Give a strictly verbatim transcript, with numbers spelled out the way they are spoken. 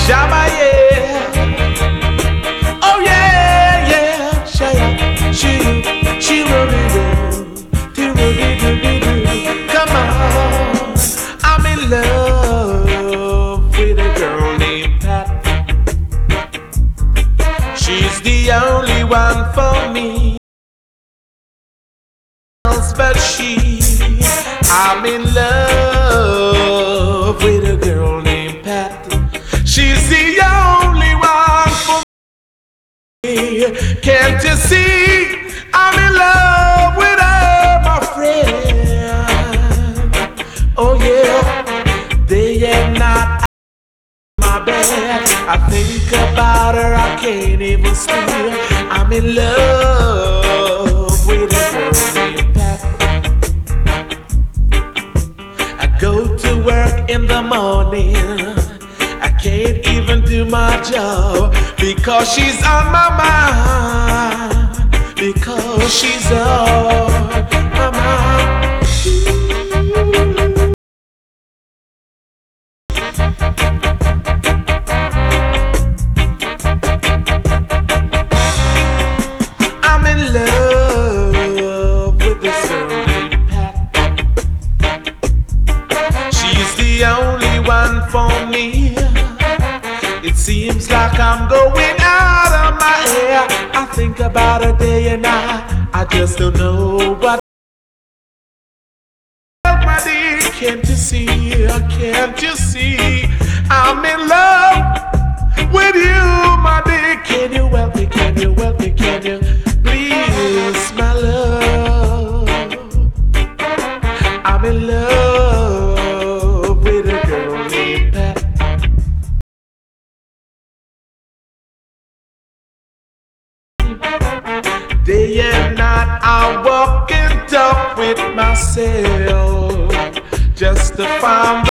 Jabba, yeah. Oh yeah, yeah. Shaya, she, she really do, do, do, do, do, do. Come on, I'm in love with a girl named Pat. She's the only one for me. But she, I'm in love with a girl named Pat. She's the only one for me. Can't you see? I'm in love with her, my friend. Oh yeah, day and night my bed. I think about her, I can't even sleep. I'm in love with a girl named Pat. I go to work in the morning, I can't even do my job because she's on my mind, because she's on my mind. I'm in love with this girl named Pat. She's the only one for me. It seems like I'm going out of my hair. I think about her day and night. I just don't know what. My dear, can't you see? Can't you see? I'm in love with you, my dear. Can you help me? Can you help me? Can you please, my love? I'm in love with a girl named Pat. Day and night I walk and talk with myself just to find